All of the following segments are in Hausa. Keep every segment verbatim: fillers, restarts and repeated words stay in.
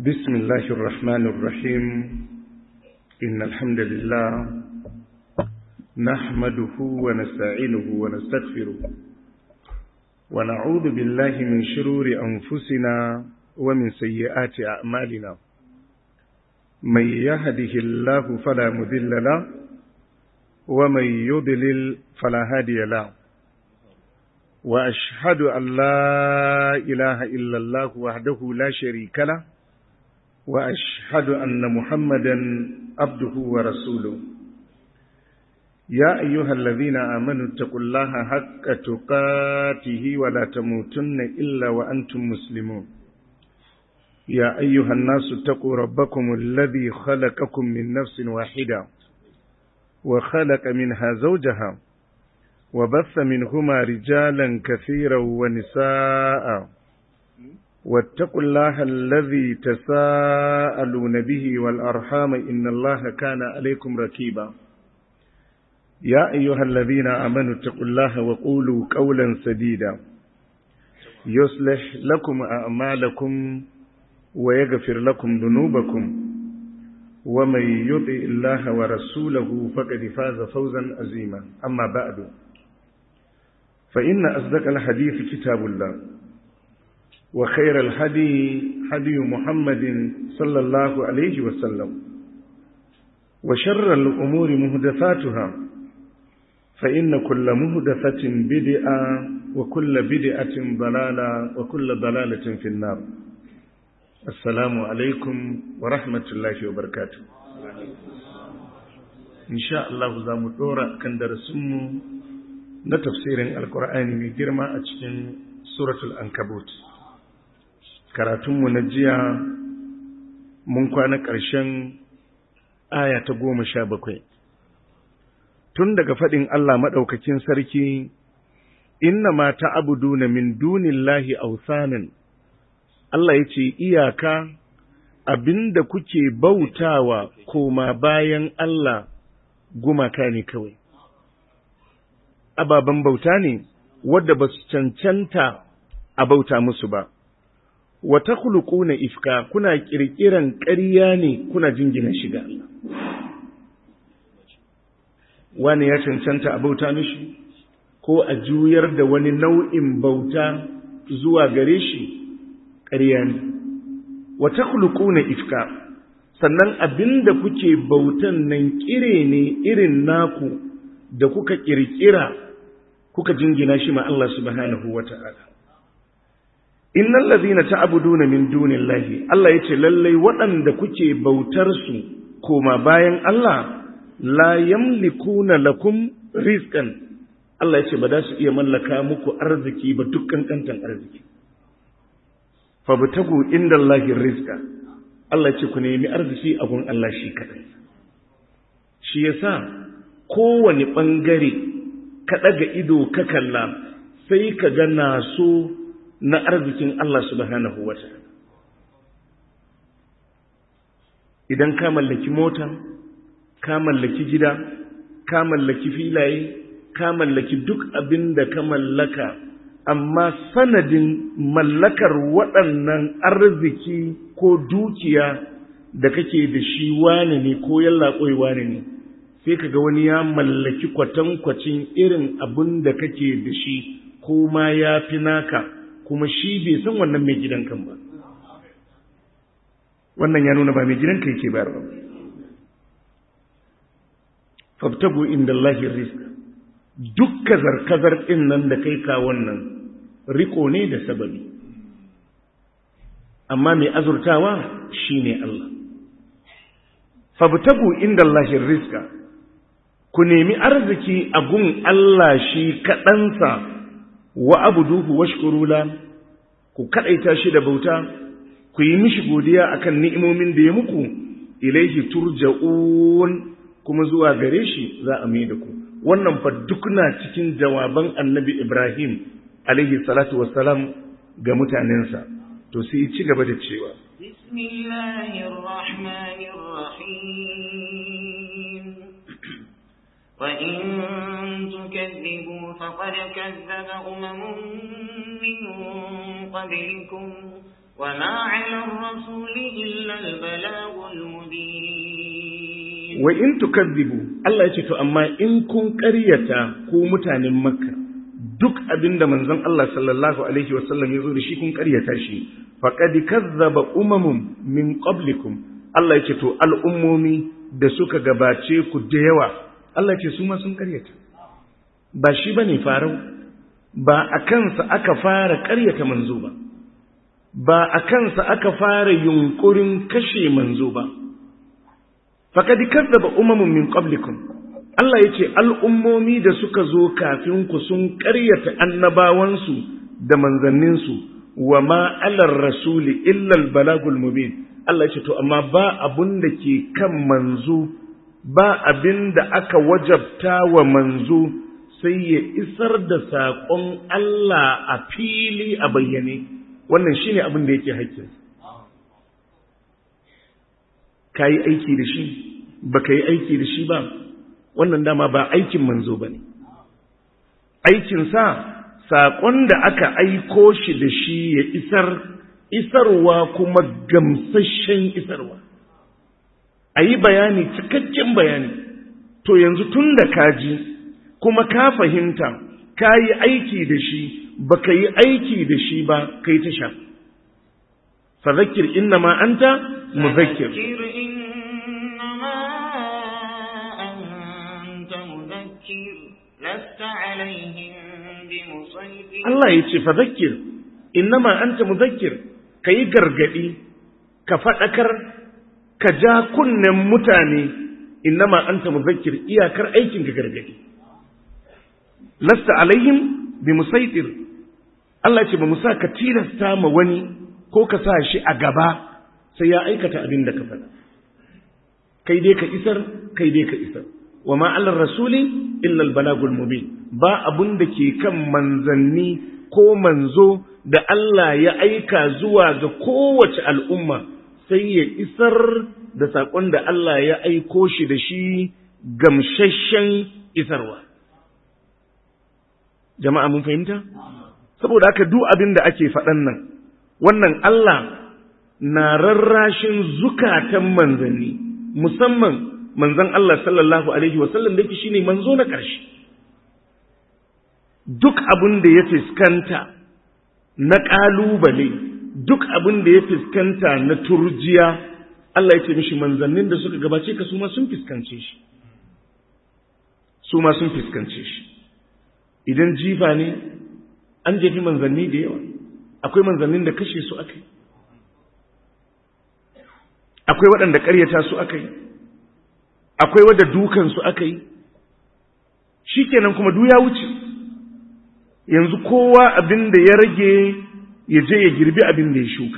بسم الله الرحمن الرحيم إن الحمد لله نحمده ونستعينه ونستغفره ونعوذ بالله من شرور أنفسنا ومن سيئات أعمالنا من يهده الله فلا مضل له ومن يضلل فلا هادي له وأشهد أن لا إله إلا الله وحده لا شريك له وأشهد أن محمدا عبده ورسوله يا أيها الذين آمنوا اتقوا الله حق تقاته ولا تموتن إلا وأنتم مسلمون يا أيها الناس اتقوا ربكم الذي خلقكم من نفس واحدة وخلق منها زوجها وبث منهما رجالا كثيرا ونساء واتقوا الله الذي تساءلون به والأرحام إن الله كان عليكم رقيبا يا أيها الذين آمنوا اتقوا الله وقولوا قولا سديدا يصلح لكم أعمالكم ويغفر لكم ذنوبكم ومن يطع الله ورسوله فقد فاز فوزا عظيما أما بعد فإن أصدق الحديث كتاب الله وخير الهدي هدي محمد صلى الله عليه وسلم وشر الأمور محدثاتها فإن كل محدثة بدعة وكل بدعة ضلالة وكل ضلالة في النار. السلام عليكم ورحمة الله وبركاته. إن شاء الله za mu dora kan darasinmu na tafsirin alkur'ani mai girma a cikin suratul ankabut. Karatunmu na jiya mun kwana ƙarshen aya ta goma sha bakwai. Tun daga faɗin Allah maɗaukakin sarki, inna ma ta'buduna min dunillahi awsanan. Allah ya ce iyaka abinda kuke bautawa koma bayan Allah gumaka ne kawai. Ababen bauta ne wadda ba su cancanta a bauta musu ba. Wa takhluquna ifka, kuna kirkiran ƙarya ne kuna jingina shiga Allah. Wani ya cancanta a bauta mishi ko a juyar da wani nau'in bauta zuwa gare shi ƙarya ne. Wa takhluquna ifka, sannan abinda kuke bautan nan kire ne irin naku da kuka kirkira kuka jingina shi ma Allah subhanahu wata'ala. Innal ladhina ta'buduna min dunillahi, Allah yace lallai waɗanda kuke bautar su koma bayan Allah la yamlikuna lakum rizqan, Allah yace ba za su iya mallaka muku arziki ba, dukkan kantan arziki. Fabtagu indallahi rizqa, Allah yace ku nemi arziki a gun Allah shi kadai. Shi yasa kowane bangare ka daga ido ka kalla sai ka ga naso na arzikin Allah subhanahu wa ta'ala. Idan ka mallaki mota, ka mallaki gida, ka mallaki filaye, ka mallaki duk abin da ka mallaka, amma sanadin mallakar waɗannan arziki ko dukiya da kake da shi wane ne ko yallaɓoi wane ne, sai ka ga wani ya mallaki kwatankwacin irin abin da kake da shi ko ma ya fi naka, kuma shi bai san wannan mai gidan kan ba. Wannan ya nuna ba mai gidan kai ke bayarwa. Fabtagu indallahi rizqa, duk kazar-kazar ɗin nan da kai ka wannan riko ne da sababi, amma mai azurtawa shine Allah. Fabtagu indallahi rizqa, ku nemi arziki a gun Allah shi kaɗansa, wa abuduhu washkuru la, ku kadaita shi da bauta, ku yi mishi godiya akan ni'imomin da ya muku, ilaihi turja'un, kuma zuwa gare shi za a mai da ku. Wannan fa duk na cikin jawaban Annabi Ibrahim alaihi salatu wassalam ga mutanensa. To sai ci gaba da cewa bismillahir rahmanir rahim وإن تكذبوا فقد كذب أمم من قبلكم وما على الرسول إلا البلاغ المبين. وإن تكذبوا الله يقول أما إن كن قرية كومتان مكة duk abinda manzon Allah sallallahu alaihi wasallam ya zo da shi kun karyata shi faqad kazzaba umamun min qablikum Allah yake to al'ummomi da suka gabace ku da yawa Allah yake su ma sun karyata ba shi bane farau ba akan sa aka fara karyata manzo ba ba akan sa aka fara yunkurin kashe manzo ba faqad kazzaba umamun min qablikum Allah ya ce al'ummomi da suka zo kafin ku sun ƙaryata annabawansu da manzanninsu wa ma'alar rasuli illal balagul mubin. Allah ya ce to amma ba abun da ke kan manzo ba abin da aka wajabta wa manzo sai ya isar da saƙon Allah a fili a bayyane wannan shine abin da yake haƙƙin. Ka yi aiki da shi ba ka yi aiki da shi ba wannan dama ba aikin manzo ba ne, aikinsa saƙon da aka aiko shi da shi ya isar, isarwa kuma gamsasshen isarwa, a yi bayani cikakken bayani, to yanzu tun da ka ji kuma ka fahimta ka yi aiki da shi ba ka yi aiki da shi ba kai ta sha. Fadhakkir innama anta muzakkir. Allah ya ce fadhakkir innama anta muzakkir kai gargadi ka fadakar ka ja kunnen mutane innama anta muzakkir iyakar aikin ka gargadi lasta alaihim bimusaitir Allah ya ce ba musa ka tilasta ma wani ko ka sa shi a gaba sai ya aikata abin da ka faɗa kai dai ka isar kai dai ka isar wa ma alar rasuli illa albalagul mubin ba abun da ke kan manzanni ko manzo da Allah ya aika zuwa ga kowace al'umma sai ya isar da saƙon da Allah ya aiko shi da shi gamsasshen isarwa. Jama'a mun fahimta? Saboda haka duk abin da ake faɗan nan, wannan Allah na rarrashin zukatan manzanni, musamman manzon Allah sallallahu Alaihi wasallam da shi ne manzo na ƙarshe. Duk abin da ya fuskanta na ƙalubale, duk abin da ya fuskanta na turjiya, Allah ya ce mishi manzannin da suka gabace ka su ma sun fuskance shi. Su ma sun fuskance shi. Idan jifa ne, an jefi manzanni da yawa, akwai manzannin da kashe su aka yi. Akwai waɗanda ƙaryata su aka yi. Akwai wadda dukansu aka yi, shi kenan kuma du ya wuce, yanzu kowa abin da ya rage ya je ya girbi abin da ya shuka.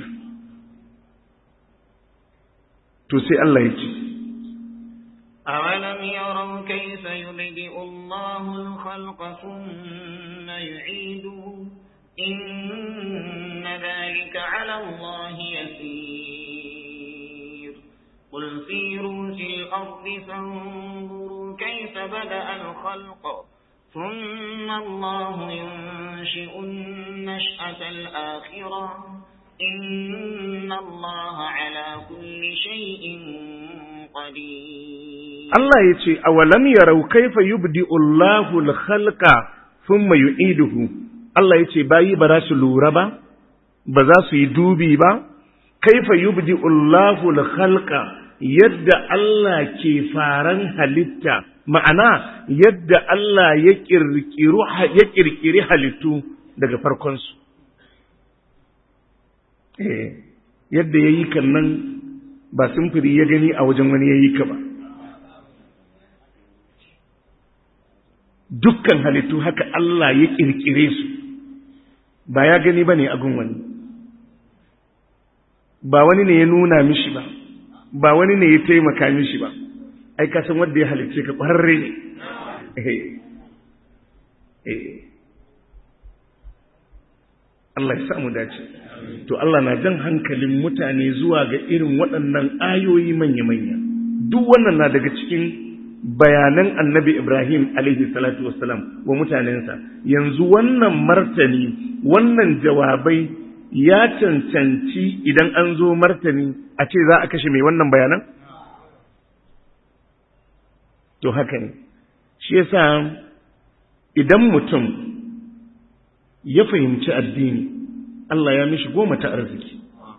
To sai Allah ya ce, أَوَلَمْ يَرَوْا كَيْفَ يُبْدِئُ اللَّهُ الْخَلْقَ ثُمَّ يُعِيدُهُ إِنَّ ذَلِكَ عَلَى اللَّهِ يَسِيرٌ قُلْ سِيرُوا فِي الْأَرْضِ فَانظُرُوا كَيْفَ بَدَأَ الْخَلْقَ ثُمَّ اللَّهُ يُنشِئُ النَّشْأَةَ الْآخِرَةَ إِنَّ اللَّهَ عَلَى كُلِّ شَيْءٍ قَدِيرٌ. Allah ya ce, awalam yarau kaifa yubdi'u Allahu al-khalqa thumma yu'iduhu. Allah ya ce bayi ba za su lura ba, ba za su yi dubi ba, kaifa yubdi'u Allahu al-khalqa yadda Allah ke faran halitta, ma'ana yadda Allah ya kirkiru ya kirkiri halittu daga farkon su. Eh, yadda yayi kan nan ba simfiri ya gani a wajen wani yayi ka ba. Dukkan halittu haka Allah ya kirkire su, ba ya gani ba ne a gun wani, ba wani ne ya nuna mishi ba, ba wani ne ya taimaka mishi ba, ai ka san wanda ya halicce ka ƙwararre ne. Allah ya samu dace. To Allah na jan hankalin mutane zuwa ga irin waɗannan ayoyi manya-manya. Duk wannan na daga cikin bayanan annabi Ibrahim alaihi salatu wassalam wa mutanensa. Yanzu wannan martani, wannan jawabai ya cancanci idan an zo martani a ce za a kashe mai wannan bayanan? To haka ne. Shi yasa idan mutum ya fahimci addini, Allah ya mishi goma ta arziki.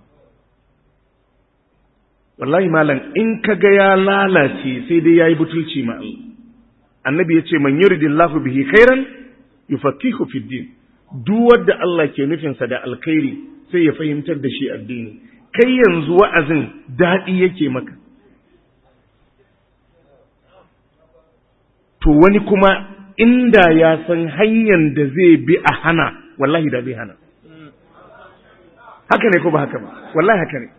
Wallahi malam, in ka ga ya lalace sai dai yayi butulci ma Allah. Annabi ya ce man yuridillahu bihi khairan yufaqihu fid din. Duk wanda Allah ke nufin sa da alkhairi sai ya fahimtar da shi addini. Kai yanzu wa'azin dadi yake maka. To wani kuma inda ya san hanyar da zai bi a hana, wallahi da zai hana. Haka ne ko ba haka ba? Wallahi haka ne.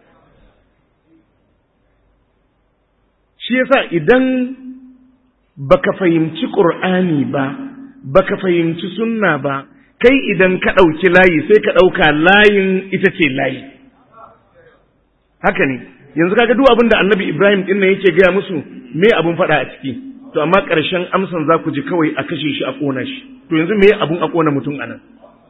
Shi yasa idan baka fahimci Qur'ani ba, baka fahimci sunna ba, kai idan ka ɗauki layi sai ka ɗauka layin ita ce layi. Haka ne. Yanzu kaga duk abin da Annabi Ibrahim din nan yake gaya musu, me abun faɗa a ciki? To amma ƙarshen amsan za ku ji kawai a kashe shi a ƙona shi. To yanzu me abun a ƙona mutum anan?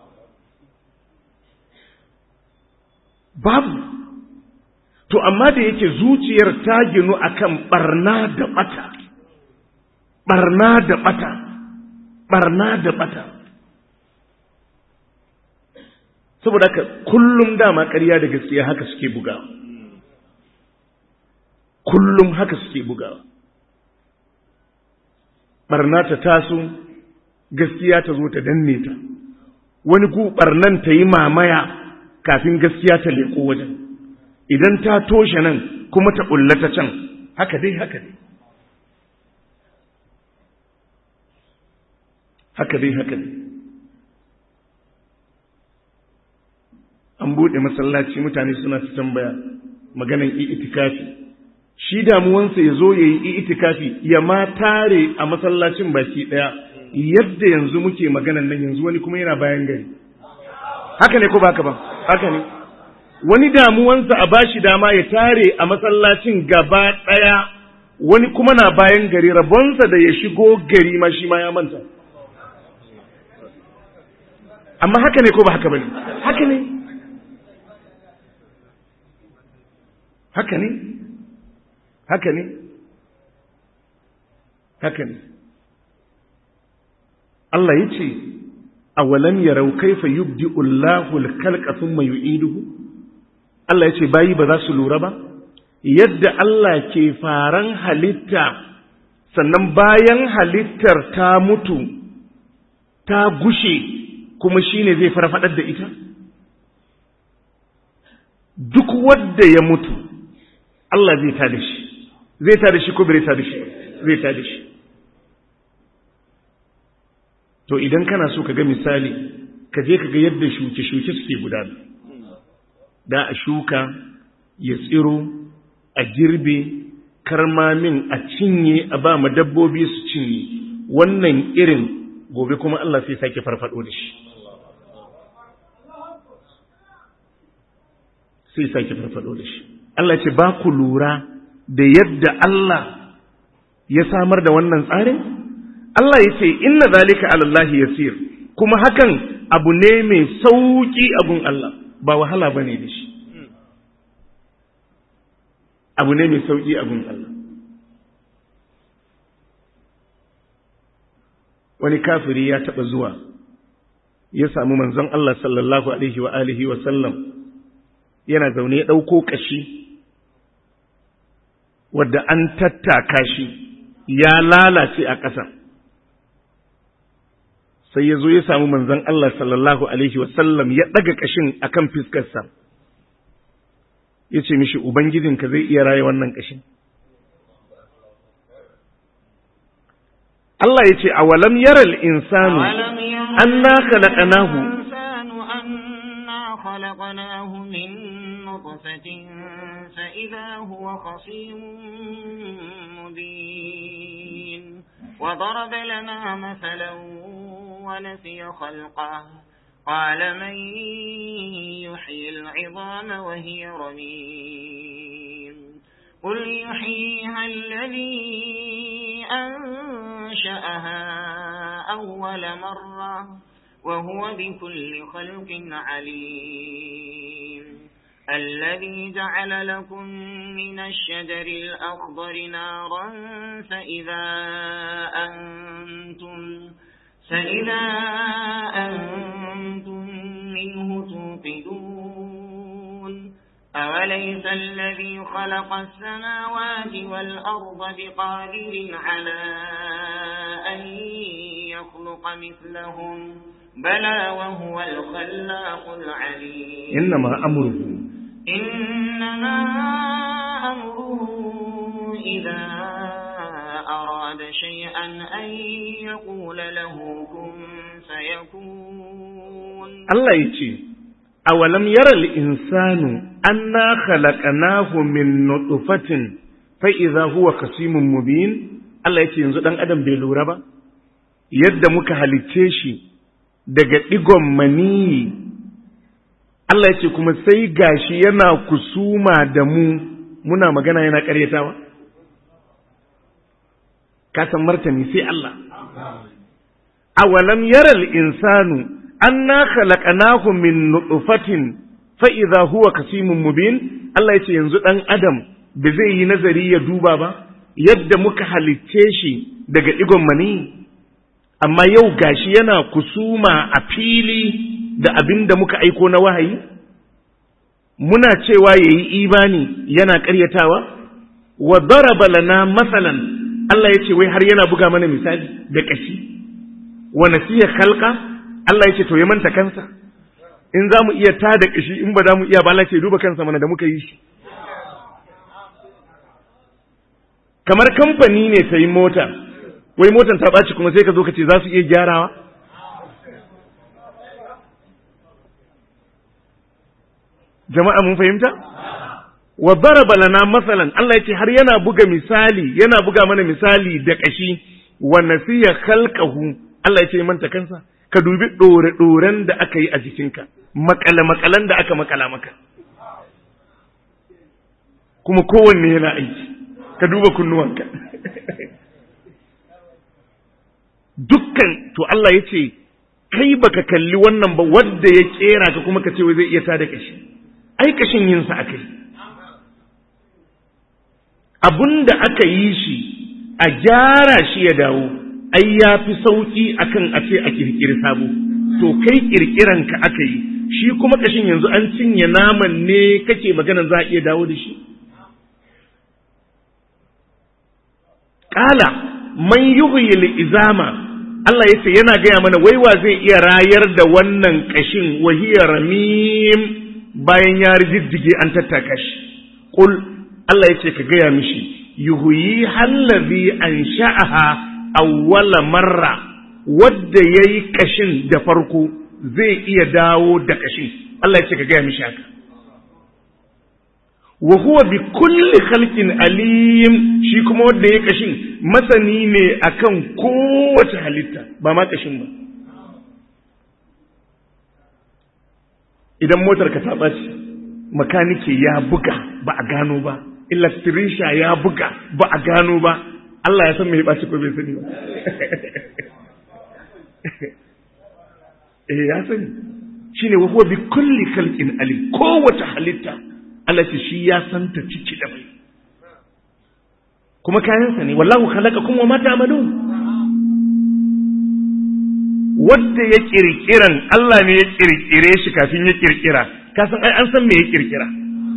Babu. To amma da yake zuciyar ta ginu akan barna da bata, barna da bata, barna da bata. Saboda haka kullum dama ƙarya da gaskiya haka suke bugawa. Kullum haka suke bugawa. Barna ta taso, gaskiya ta zo ta danne ta. Wani gu barnan ta yi mamaya kafin gaskiya ta leƙo wajen. Idan ta toshe nan kuma ta ƙullata can, haka dai haka dai haka dai haka dai an buɗe masallaci mutane suna ta tambaya maganan i'tikafi. Shi damuwansa ya zo ya yi i'tikafi ya ma tare a masallacin baki ɗaya, yadda yanzu muke maganan nan, yanzu wani kuma yana bayan gari. Haka ne ko ba haka ba? Haka ne. Wani damuwansa a bashi dama ya tare a masallacin gaba ɗaya, wani kuma na bayan gari, rabonsa da ya shigo gari ma shi ma ya manta. Amma haka ne ko ba haka ba ne? Haka ne. Haka ne. Haka ne. Haka ne. Allah ya ce, awalam yarau kaifa yubdi'u Allahu al-khalqa thumma yu'iduhu. Allah ya ce bayi ba za su lura ba, yadda Allah ke faran halitta sannan bayan halittar ta mutu ta gushe kuma shi ne zai farfadar da ita. Duk wadda ya mutu Allah zai tada shi, zai tada shi ko bai tada shi, zai tada shi. To idan kana so ka ga misali, ka je ka ga yadda shuke-shuke suke gudana. Da a shuka, ya tsiro, a girbe, karmamin a cinye, a ba ma dabbobi su cinye. Wannan irin gobe kuma Allah sai sake farfado da shi. Sai sake farfado da shi. Allah ce ba ku lura da yadda Allah ya samar da wannan tsarin? Allah ya ce inna zalika ala Allah yasir, kuma hakan abu ne mai sauki a gun Allah. Ba wahala bane da shi, abu ne mai sauki a gun Allah. Wani kafiri ya taba zuwa ya samu manzon Allah sallallahu alaihi wa alihi wa sallam yana zaune ya dauko kashi wadda an tattaka shi ya lalace a ƙasa. Sai ya zo ya samu manzon Allah sallallahu alaihi wasallam ya ɗaga ƙashin akan fiskarsa, ya ce mishi Ubangijinka zai iya raye wannan ƙashin. Allah ya ce, awalam yaral insanu anna khalaqnahu فإذا هو خصيم مبين وضرب لنا مثلا ونسي خلقه قال من يحيي العظام وهي رميم قل يحييها الذي أنشأها أول مرة وهو بكل خلق عليم الذي جعل لكم من الشجر الأخضر نارا فإذا أنتم فإذا أنتم منه توقدون أوليس الذي خلق السماوات والأرض بقادر على أن يخلق مثلهم بلى وهو الخلاق العليم إنما أمره إنما أمره إذا أراد شيئا أن يقول له كن فيكون. الله يجي أولم يرى الإنسان أنا خلقناه من نطفة فإذا هو خصيم مبين. الله يجي ينزل أن أدم بلورا با yadda muka halicce shi daga digon mani. Allah ya ce kuma sai gashi yana kusuma da mu muna magana yana ƙaryatawa. Ka san martani sai Allah. Awalam yaral insanu anna khalaqnahu min nutfatin fa idha huwa kasimun mubin. Allah ya ce yanzu dan adam da zai yi nazari ya duba ba yadda muka halicce shi daga digon mani, amma yau gashi yana kusuma a fili da abin da muka aiko na wahayi. Muna cewa yayi imani yana ƙaryatawa. Wa daraba lana masalan, Allah ya ce wai har yana buga mana misali da kashi. Wa nasiya khalqa, Allah ya ce to ya manta kansa. In za mu iya tada kashi, in ba za mu iya ba, Allah ce duba kansa mana da muka yi shi. Kamar kamfani ne ta yi mota, wai motan ta ɓaci kuma sai ka zo ka ce za su iya gyarawa. Jama'a mun fahimta? Wa daraba lana masalan, Allah ya ce har yana buga misali, yana buga mana misali da kashi. Wa nasiya khalqahu, Allah ya ce manta kansa. Ka dubi dore doren da aka yi a jikinka, makala makalan da aka makala maka, kuma kowanne yana aiki. Ka duba kunnuwanka. Dukkan to Allah ya ce kai baka kalli wannan ba, wanda ya kera ka kuma ka ce wai zai iya tada kashi. Ai kashin yin sa akai. Abunda aka yi shi a gyara shi ya dawo, ai ya fi sauki akan a ce a kirkiri sabo. To kai kirkiran ka aka yi, shi kuma kashin yanzu an cinye naman ne kake magana za a iya dawo da shi. Qala man yuhyil izama, Allah yace yana gaya mana waiwa zai iya rayar da wannan kashin wahiya ramim bayan ya rijiddige an tattaka shi. Qul, Allah yace ka gaya mishi yuhyi allazi ansha'aha awwala marra, wadda yayi kashin da farko zai iya dawo da kashin. Allah yace ka gaya mishi haka. Wa huwa bi kulli khalqin alim, shi kuma wanda ya kashin masani ne akan kowace halitta, ba ma kashin ba. Idan motar ka ta ɓaci, makanike ya buga ba a gano ba, electrician ya buga ba a gano ba, Allah ya san me ya ɓaci ko bai sani ba. Eh ya sani. Shine wa huwa bi kulli khalqin alim, kowace halitta Allah ce shi ya santa ciki da bai, kuma kayansa ne. Wallahu khalaqakum wa ma ta'malun. Wanda ya kirkiran Allah ne ya kirkire shi kafin ya kirkira, ka san ai an san me ya kirkira.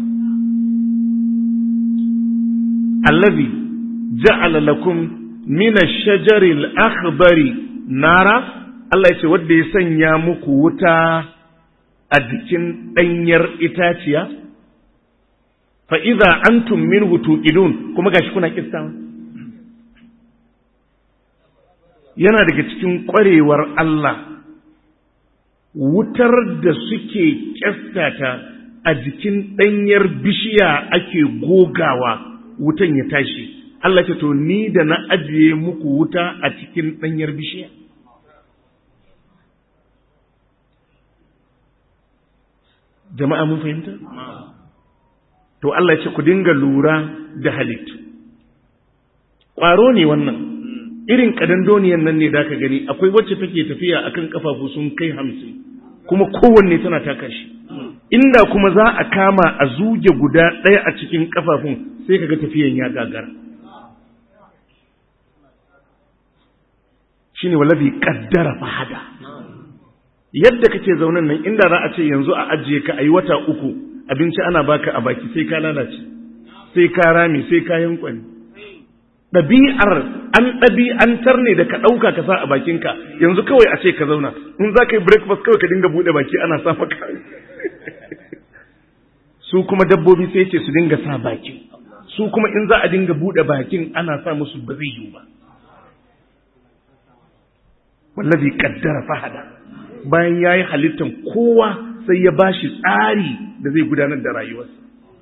Allazi ja'ala lakum min ash-shajari al-akhdari nara, Allah ya ce wanda ya sanya muku wuta a jikin danyar itaciya. Fa idza antum minhu tuqidun, kuma gashi kuna kistawa. Yana daga cikin ƙwarewar Allah, wutar da suke kyastata a jikin ɗanyar bishiya ake gogawa wutan ya tashi. Allah ce to ni da na ajiye muku wuta a cikin ɗanyar bishiya. Jama'a mun fahimta? To Allah ce ku dinga lura da halittu. Ƙwaro ne wannan, irin kadandoniyan nan ne da ka gani akwai wacce take tafiya akan kafafu sun kai hamsin kuma kowanne tana taka shi inda kuma za a kama a zuge guda ɗaya a cikin kafafun sai kaga tafiyan ya gagara shine wallahi qaddara fahada yadda kake zaunan nan inda za a ce yanzu a ajiye ka ayi wata uku abinci ana baka a baki sai ka lalace sai ka rami sai ka yankwani ɗabi'ar an ɗabi'antar ne da ka ɗauka ka sa a bakinka yanzu kawai a ce ka zauna in za ka yi breakfast kawai ka dinga buɗe baki ana sa maka su kuma dabbobi sai ce su dinga sa baki su kuma in za a dinga buɗe bakin ana sa musu ba zai yiwu ba wallazi qaddara fahada bayan yayi halittan kowa sai ya bashi tsari da zai gudanar da rayuwarsa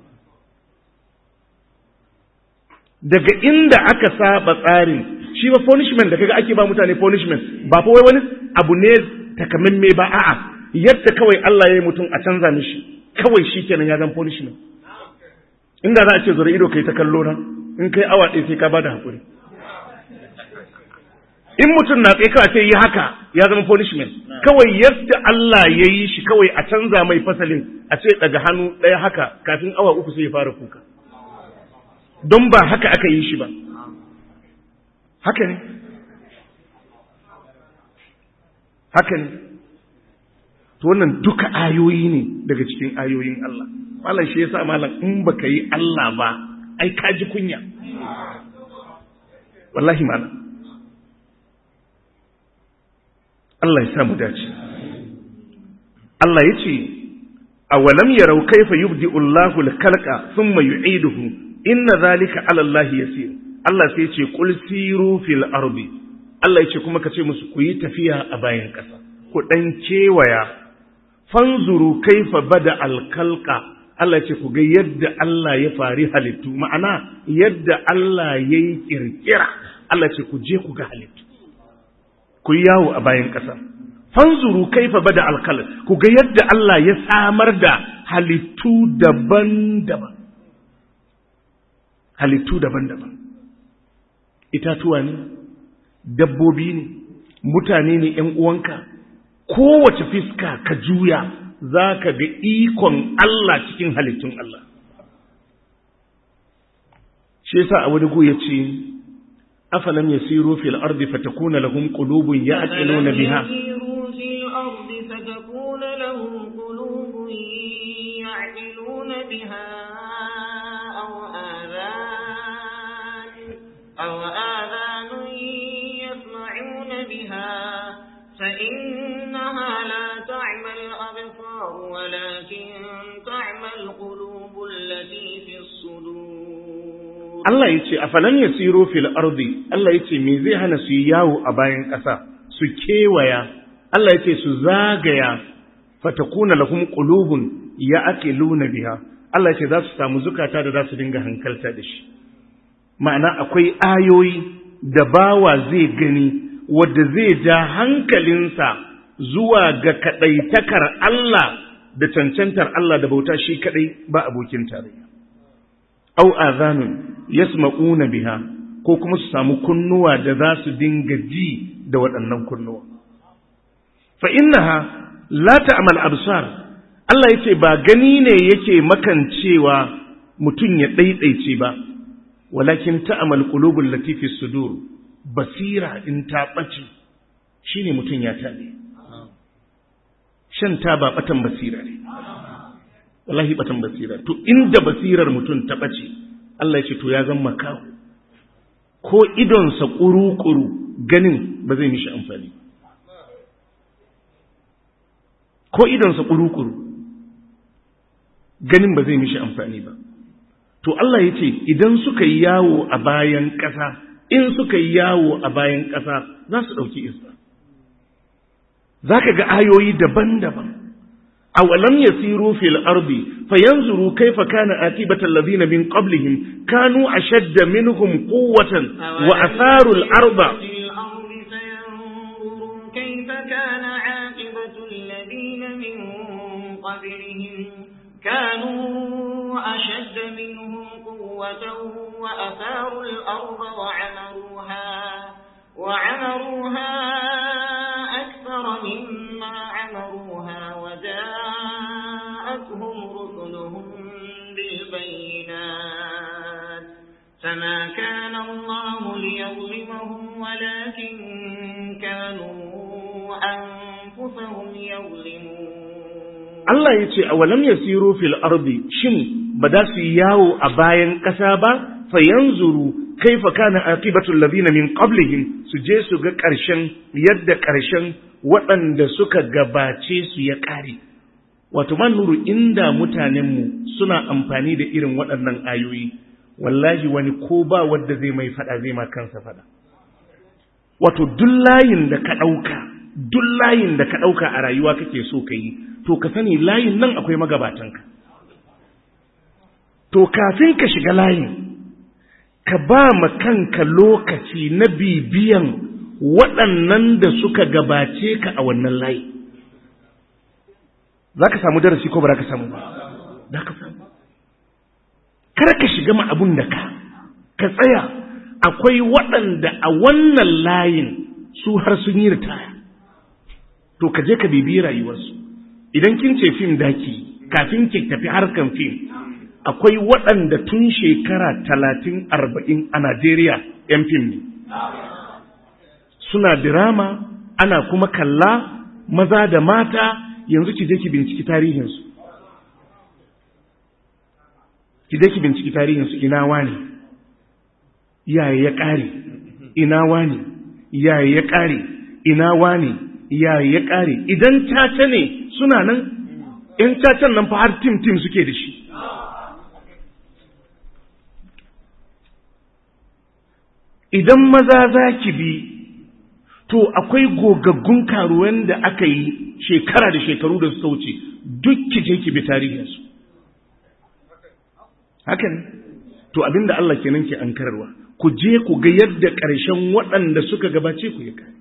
daga inda aka saba tsarin shi ba punishment da kaga ake ba mutane punishment ba fa wai wani abu ne takamamme ba a'a yadda kawai Allah ya yi mutum a canza mishi kawai shikenan ya zama punishment inda za a ce zura ido kai ta kallo na in kai awa ɗaya sai ka bada hakuri in mutum na tsaye kawai sai yi haka ya zama punishment kawai yadda Allah ya yi shi kawai a canza mai fasalin a ce daga hannu ɗaya haka kafin awa uku sai ya fara kuka don ba haka aka yi shi ba haka ne haka ne to wannan duka ayoyi ne daga cikin ayoyin Allah malam shi yasa malam in baka yi Allah ba ai ka ji kunya wallahi malam Allah ya samu dace Allah ya ce awalam yarau kaifa yubdi'u Allahu al-khalqa thumma yu'iduhu inna zalika ala Allah yasir Allah sai ce qul siru fil ardi Allah yace kuma kace musu ku yi tafiya a bayan kasa ku dan kewaya fanzuru kaifa bada al khalqa Allah yace ku ga yadda Allah ya fari halittu ma'ana yadda Allah yayi kirkira Allah yace ku je ku ga halittu ku yawo a bayan kasa fanzuru kaifa bada al khalq ku ga yadda Allah ya samar da halittu daban-daban halittu daban-daban itatuwa ne dabbobi ne mutane ne ƴan uwanka kowace fiska ka juya zaka ga ikon Allah cikin halittun Allah shi yasa a wani gu yace afalam yasiru fil ardi fatakuna lahum qulubun ya'qiluna biha أو آذان يسمعون بها فإنها لا تعمى الأبصار ولكن تعمى القلوب التي في الصدور الله يتي أفلن يسيروا في الأرض الله يتي ميزي هنا سياو أباين أسا سكيويا الله يتي سزاغيا فتكون لهم قلوب يأكلون بها الله يتي ذات سامزكا ذات دنگا هنكالتا دش ma'ana akwai ayoyi da bawa zai gani wadda zai ja hankalinsa zuwa ga kadaitakar Allah da cancantar Allah da bauta shi kadai ba abokin tarayya au azanun yasma'una biha ko kuma su samu kunnuwa da za su dinga ji da waɗannan kunnuwa fa innaha la ta'mal absar Allah yace ba gani ne yake makancewa mutun ya daidaice ba walakin ta'amal qulubul lati fi sudur basira in ta bace shine mutun ya tabe shan taba batan basira ne wallahi batan basira to inda basirar mutun ta bace Allah ya ce to ya zama makaho ko idon sa kuru-kuru ganin ba zai mishi amfani ko idon sa kuru-kuru ganin ba zai mishi amfani ba to Allah ya ce idan suka yi yawo a bayan ƙasa in suka yi yawo a bayan ƙasa za su ɗauki izina za ka ga ayoyi daban-daban awalam yasiru fil ardi fayanzuru kayfa kana atibatu alladhina min qablihim kanu ashadda minhum quwwatan wa atharu al arda كانوا أشد منهم قوة وأثاروا الأرض وعمروها وعمروها أكثر مما عمروها وجاءتهم رسلهم بالبينات فما كان الله ليظلمهم ولكن كانوا أنفسهم يظلمون Allah ya ce, awalam yasiru fil ardi, shin ba da su yawo a bayan ƙasa ba, fa yanzuru kaifa kana aqibatu alladhina min qablihim, su je su ga ƙarshen yadda ƙarshen waɗanda suka gabace su ya ƙare. Wato man nuru, inda mutanenmu suna amfani da irin waɗannan ayoyi, wallahi wani ko ba wanda zai mai faɗa zai ma kansa faɗa. Wato duk layin da ka ɗauka, duk layin da ka ɗauka a rayuwa kake so ka yi, to ka sani layin nan akwai magabatanka. To kafin ka shiga layin, ka ba ma kanka lokaci na bibiyan waɗannan da suka gabace ka a wannan layi. Za ka samu darasi ko ba za ka samu ba? Za ka samu. Kar ka shiga ma abun da ka, ka tsaya, akwai waɗanda a wannan layin su har sun yi ritaya. To ka je ka bibiyi rayuwarsu. Idan kin ce fim daki, kafin ki tafi harkan fim, akwai waɗanda tun shekara talatin arba'in a Najeriya ‘yan fim ne. Suna dirama, ana kuma kalla maza da mata, yanzu ki je ki binciki tarihinsu. Ki je ki binciki tarihinsu, ina wani, yaya ya ƙare, ina wani, yaya ya ƙare, ina wani, yaya ya ƙare. Idan caca ne suna nan, ‘yan cacan nan fa har tim-tim suke da shi. Idan maza za ki bi, to akwai gogaggun karuwan da aka yi shekara da shekaru da suka wuce, duk ki je ki bi tarihinsu. Haka ne? To abinda Allah kenan ke ankararwa, ku je ku ga yadda ƙarshen waɗanda suka gabace ku ya kai.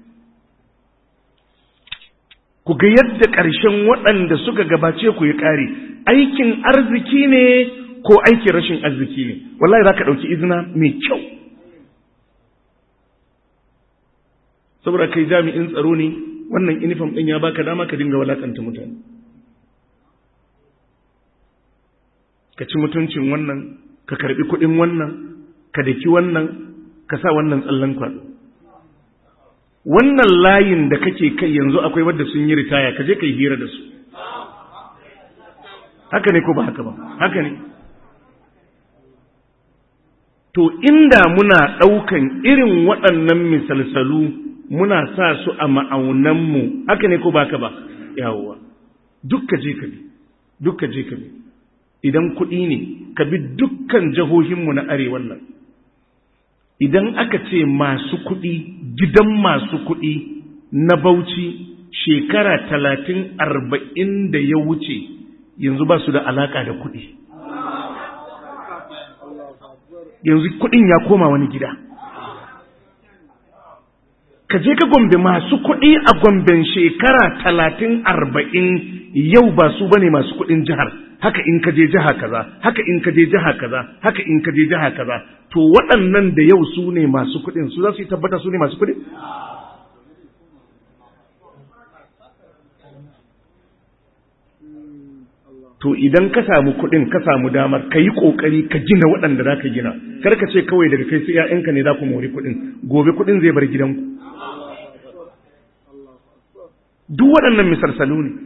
Ku ga yadda ƙarshen waɗanda suka gabace ku ya ƙare, aikin arziki ne ko aikin rashin arziki ne, wallahi za ka ɗauki izina mai kyau. Saboda kai jami'in tsaro ne, wannan inifam ɗin ya baka dama ka dinga walakanta mutane. Ka ci mutuncin wannan, ka karɓi kuɗin wannan, ka daki wannan, ka sa wannan tsallan kwaɗo. Wannan layin da kake kai yanzu akwai wadda sun yi ritaya, ka je ka yi hira da su. Haka ne ko ba haka ba? Haka ne. To inda muna ɗaukan irin waɗannan misalsalu muna sa su a ma'aunanmu, haka ne ko ba haka ba? Yawwa. Duk ka je ka bi, duk ka je ka bi. Idan kuɗi ne, ka bi dukkan jihohinmu na arewan nan. Idan aka ce masu kuɗi, gidan masu kuɗi na Bauchi shekara talatin arba'in da ya wuce, yanzu ba su da alaƙa da kuɗi. Yanzu kuɗin ya koma wani gida. Ka je ka Gombe, masu kuɗi a Gomben shekara talatin arba'in yau ba su bane masu kuɗin jihar. Haka in ka je jiha kaza, haka in ka je jiha kaza, haka in ka je jiha kaza. To waɗannan da yau su ne masu kuɗin, su za su yi tabbata su ne masu kuɗin? To idan ka samu kuɗin, ka samu damar, ka yi ƙoƙari ka gina waɗanda za ka gina. Kar ka ce kawai daga kai sai ‘ya'yanka ne za ku mori kuɗin, gobe kuɗin zai bar gidanku. Duk waɗannan misalsalu ne.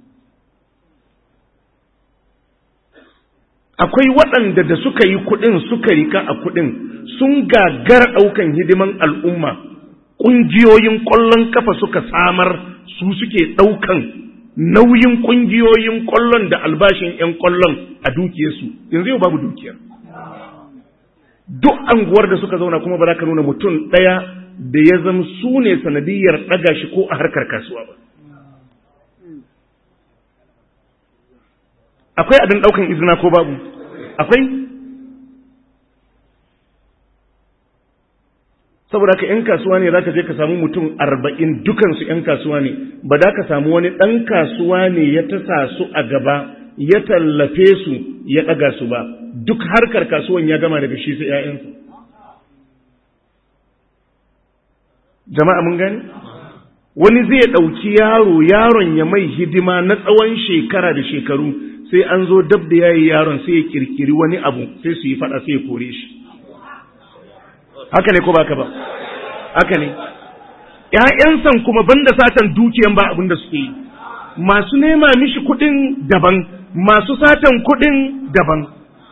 Akwai waɗanda da suka yi kuɗin suka rika a kuɗin sun gagara ɗaukan hidiman al'umma, ƙungiyoyin ƙwallon kafa suka samar, su suke ɗaukan nauyin ƙungiyoyin ƙwallon da albashin ‘yan ƙwallon a dukiyarsu. Yanzu yau babu dukiyar. Duk anguwar da suka zauna kuma ba za ka nuna mutum ɗaya da ya zama su ne sanadiyar ɗaga shi ko a harkar kasuwa ba. Akwai abin ɗaukan izina ko babu? Akwai? Saboda ka ‘yan kasuwa ne za ka je ka samu mutum arba'in dukansu ‘yan kasuwa ne, ba da ka samu wani ɗan kasuwa ne ya tasa su a gaba, ya tallafe su, ya ɗaga su ba, duk harkar kasuwan ya gama daga shi sai ‘ya'yansa. jama'a mun gani wani zai ɗauki yaro yaron ya mai hidima na tsawon shekara da shekaru sai an zo dab da yayi yaron sai ya kirkiri wani abu sai su yi fada sai ya kore shi haka ne ko baka ba haka ne ƴaƴansan kuma banda satan dukiyan ba abin da suke yi masu nema mishi kuɗin daban masu satan kuɗin daban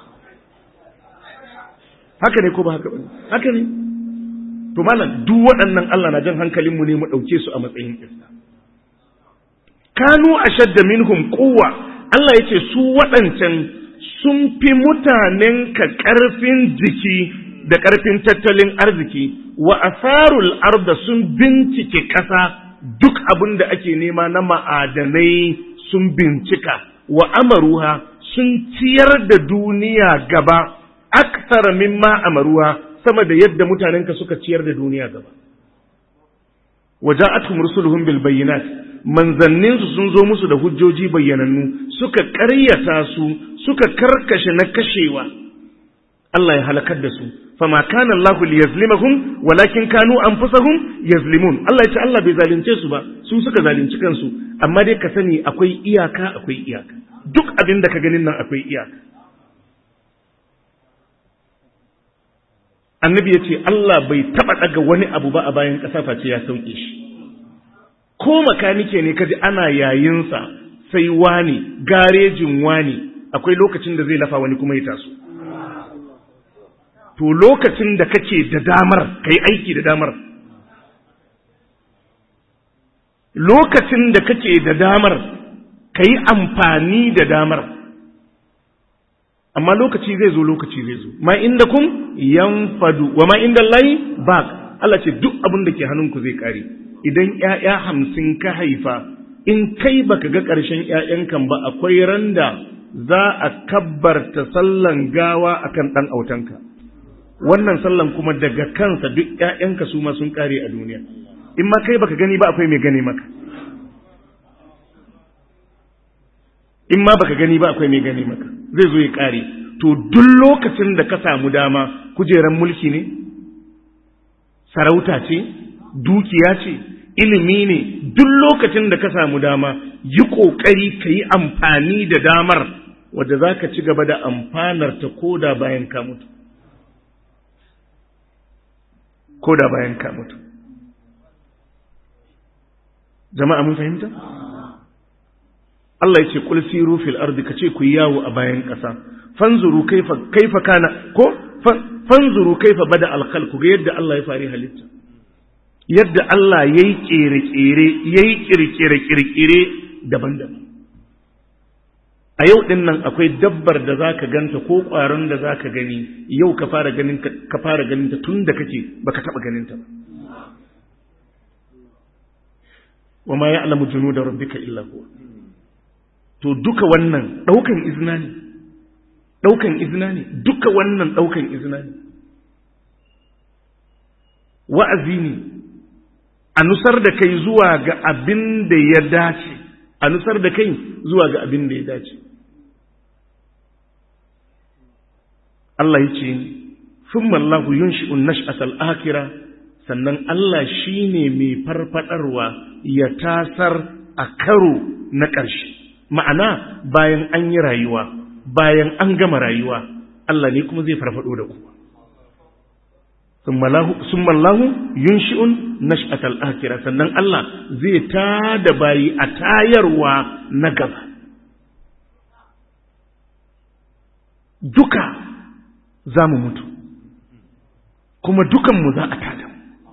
haka ne ko ba haka ba haka ne to malam duk waɗannan Allah na jan hankalin mu ne mu ɗauke su a matsayin ƙirsa kanu ashadda minhum quwwa Allah yace su waɗancan sun fi mutanen ka ƙarfin jiki da ƙarfin tattalin arziki wa asarul arda sun bincike ƙasa duk abin da ake nema na ma'adanai sun bincika wa amaruha sun ciyar da duniya gaba aksara mimma amaruha sama da yadda mutanenka suka ciyar da duniya gaba waja'atuhum rusuluhum bil bayyinat manzannin su sun zo musu da hujjoji bayyanannu suka ƙaryata su suka karkashe na kashewa Allah ya halakar da su fama kana Allahu liyazlimahum walakin kanu anfusahum yazlimun Allah ya ce Allah bai zalunce su ba su suka zalunci kansu amma dai ka sani akwai iyaka akwai iyaka duk abin da ka ganin nan akwai iyaka annabi ya ce Allah bai taɓa ɗaga wani abu ba a bayan ƙasa face ya sauke shi ko makanike ne kaji ana yayinsa sai wani garejin wani akwai lokacin da zai lafa wani kuma ya taso to lokacin da kake da damar kai aiki da damar lokacin da kake da damar kai amfani da damar amma lokaci zai zo lokaci zai zo ma inda kun yanfadu wa ma inda Allahi baq Allah ce duk abin da ke hannunku zai kare idan ƴaƴa hamsin ka haifa in kai baka ga ƙarshen ƴaƴankan ba akwai randa za a kabbarta sallan gawa akan dan autanka wannan sallan kuma daga kansa duk ƴaƴanka su ma sun kare a duniya in ma kai baka gani ba akwai mai gane maka in ma baka gani ba akwai mai gane maka zai zo ya kare to duk lokacin da ka samu dama kujeran mulki ne sarauta ce dukiya ce ilimi ne duk lokacin da ka samu dama yi kokari ka yi amfani da damar wadda za ka ci gaba da amfanar ta koda bayan ka mutu koda bayan ka mutu jama'a mun fahimta Allah ya ce kul siru fil ardi kace ku yawo a bayan ƙasa fanzuru kaifa kaifa kana ko fanzuru kaifa bada al khalq ga yadda Allah ya fari halitta yadda Allah yayi kere kere yayi kirkire kirkire daban-daban a yau din nan akwai dabbar da zaka ganta ko ƙwaron da zaka gani yau ka fara ganin ka fara ganin ta tunda kake baka taba ganin ta ba wa ma ya'lamu junuda rabbika illa huwa to duka wannan daukan izina ne daukan izina ne duka wannan daukan izina ne wa'azi ne a nusar da kai zuwa ga abin da ya dace a nusar da kai zuwa ga abin da ya dace Allah ya ce thumma Allahu yunshi'u an-nash'ata al-akhirah sannan Allah shine mai farfadarwa ya tasar a karo na ƙarshe ma'ana bayan an yi rayuwa bayan an gama rayuwa Allah ne kuma zai farfado da ku summa Allahu yunshi'un nash'atal akhirah sannan Allah zai tada bayi a tayarwa na gaba duka za mu mutu kuma dukanmu za a tada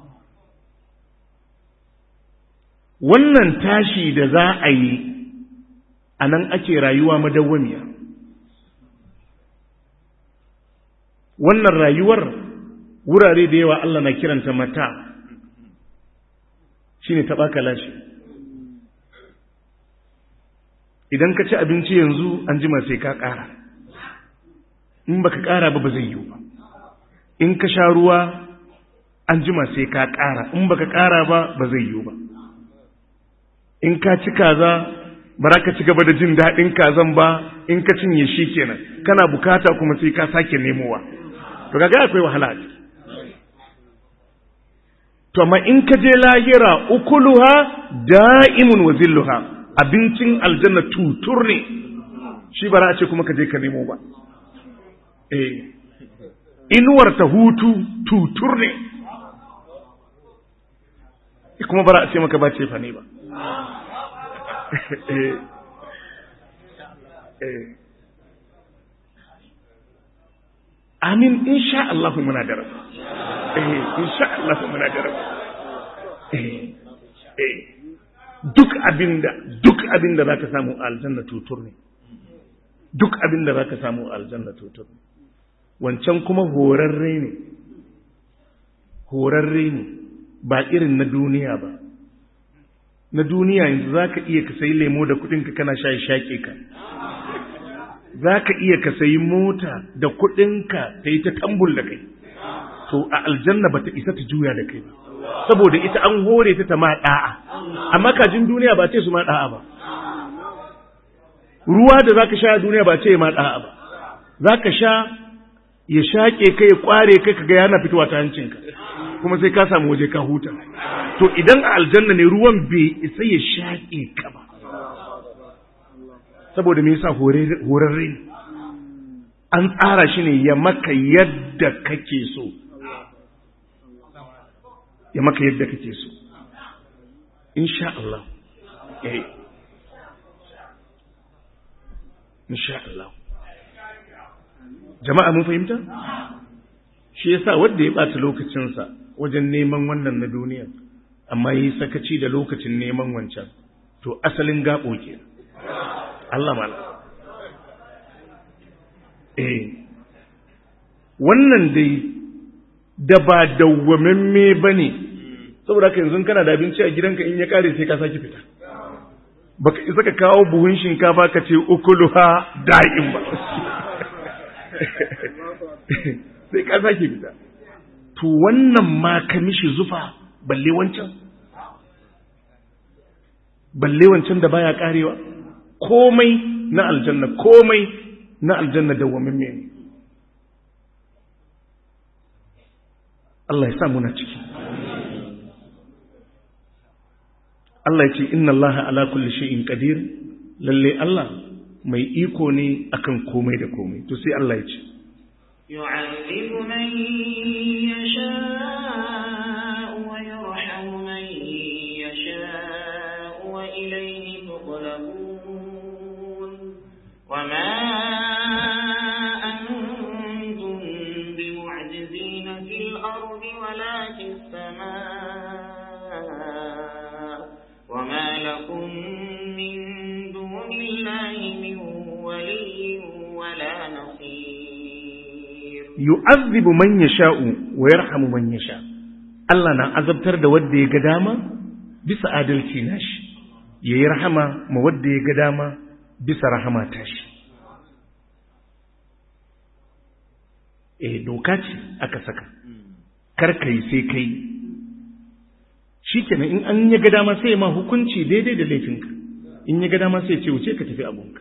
wannan tashi da za a yi a nan ake rayuwa madawwamiya wannan rayuwar wurare da yawa Allah na kiranta mata shine taɓa kalashi idan ka ci abinci yanzu an jima sai ka ƙara in baka ƙara ba ba zai yiwu ba in ka sha ruwa an jima sai ka ƙara in baka ƙara ba ba zai yiwu ba in ka ci kaza ba za ka ci gaba da jin daɗin kazan ba in ka cinye shi kenan kana bukata kuma sai ka sake nemowa to kaga akwai wahala a ciki to amma in ka je lahira ukuluha da'imun wa zilluha, abincin aljanna tutur ne, shi bara a ce kuma ka je ka nemo ba. Eh, inuwar ta hutu tutur ne, kuma bara a ce maka ba ce fa ne ba. eh, eh. Amin, insha Allah muna da rabu. Eh, insha Allah muna da rabu. Eh, eh. Duk abinda, duk abinda zaka samu aljanna tutur ne. Duk abinda zaka samu aljanna tutur ne. Wancan kuma horarre ne. Horarre ne, ba irin na duniya ba. Na duniya yanzu zaka iya ka sayi lemo da kudin ka kana sha shake ka. Za ka iya ka sayi mota da kuɗinka ta yi ta tambul da kai, to a aljanna ba ta isa ta juya da kai ba, saboda ita an hore ta ta ma ɗa'a, amma kajin duniya ba ce su ma ɗa'a ba. Ruwa da za ka sha a duniya ba ce ma ɗa'a ba, za ka sha ya shaƙe kai ya ƙware kai ka ga yana fitowa ta hancinka, kuma sai ka samu waje ka huta. To idan a aljanna ne ruwan bai isa ya shaƙe ka ba. Saboda me yasa horarre ne, an tsara shi ne ya maka yadda kake so, ya maka yadda kake so, insha Allah, eh, insha Allah. Jama'a mun fahimta? Shi yasa wanda ya ɓata lokacinsa wajen neman wannan na duniya, amma yi sakaci da lokacin neman wancan, to asalin gaɓo kenan. Allah mala. Eh, wannan dai da ba dawwamamme ba ne, saboda haka yanzu kana da abinci a gidanka in ya kare sai ka sake fita. Baka isa ka kawo buhun shinkafa ka ce ukuluha da'im ba. Sai ka sake fita. To wannan ma ka mishi zufa balle wancan? Balle wancan da baya karewa? Komai na aljanna, komai na aljanna dawwamamme ne. Allah ya sa muna ciki. Allah ya ce inna Allah ala kulli shay'in qadir, lalle Allah mai iko ne akan komai da komai. To sai Allah ya ce yu'adhibu man yasha'u wa yarhamu man yasha'u wa ilayhi tuqlabun. وما أنتم بمعجزين في الأرض ولا في السماء وما لكم من دون الله من ولي ولا نصير. يعذب من يشاء ويرحم من يشاء. Allah na azabtar da wanda ya ga dama bisa adalci nashi, yayi rahama ma wanda ya ga dama bisa rahama ta shi. Eh, doka ce aka saka, kar ka yi sai kai, shi kenan in an ya ga dama sai ma hukunci daidai da laifinka, in ya ga dama sai ce wuce ka tafi abunka.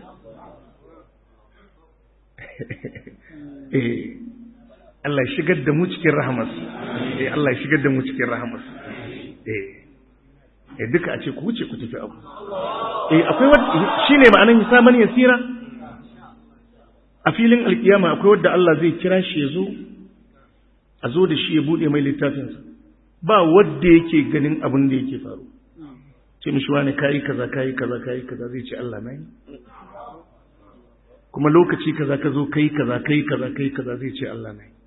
Eh, Allah ya shigar da mu cikin rahamarsa, eh, Allah ya shigar da mu cikin rahamarsa. Eh, eh duka a ce ku wuce ku tafi abu. Eh, akwai wadda shi ne ma'anan hisaban yasira. A filin alkiyama akwai wadda Allah zai kira shi ya zo, a zo da shi ya buɗe mai littafinsa, ba wadda yake ganin abin da yake faru. Ce mishi wani kayi kaza kayi kaza kayi kaza, zai ce Allah na yi. Kuma lokaci kaza ka zo kai kaza kai kaza kai kaza, zai ce Allah na yi.